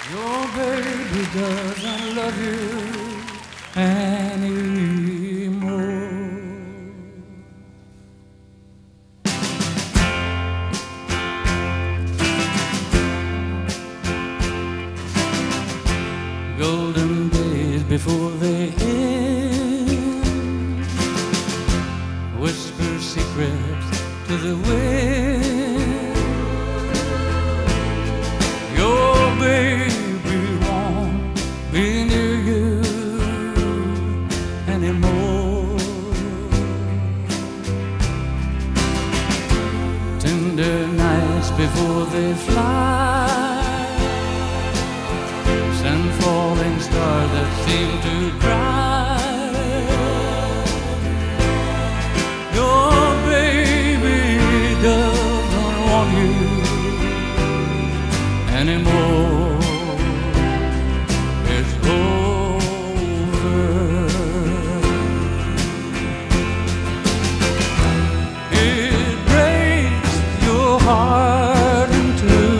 Your baby doesn't love you anymore. Golden days before they end, whisper secrets to the wind. Your baby won't be near you anymore. Tender nights before they fly, and falling stars that seem to cry. Your baby doesn't want you anymore. It's over. It breaks your heart in two.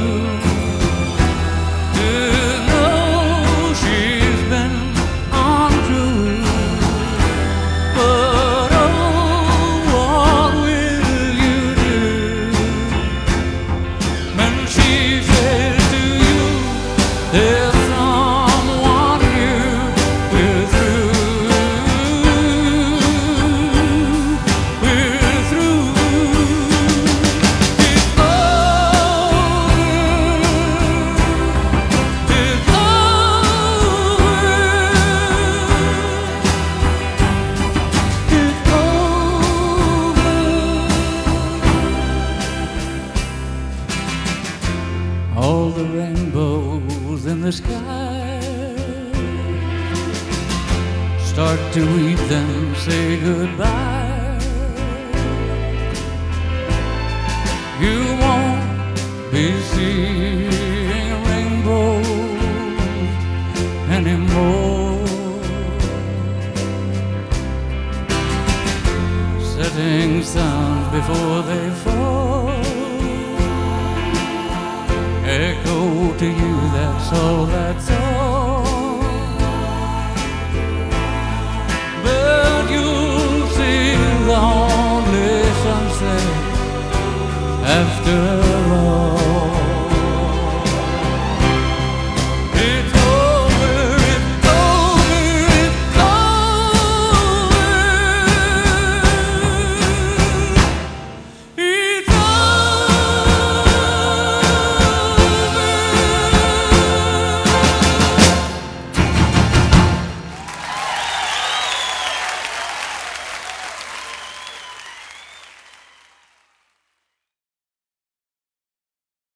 There's someone new, we're through, we're through. It's over, it's over, it's over. All the rainbows in the sky start to weep, then say goodbye. You won't be seeing rainbows anymore. Setting suns before they fall echo to you, that's all, that's all.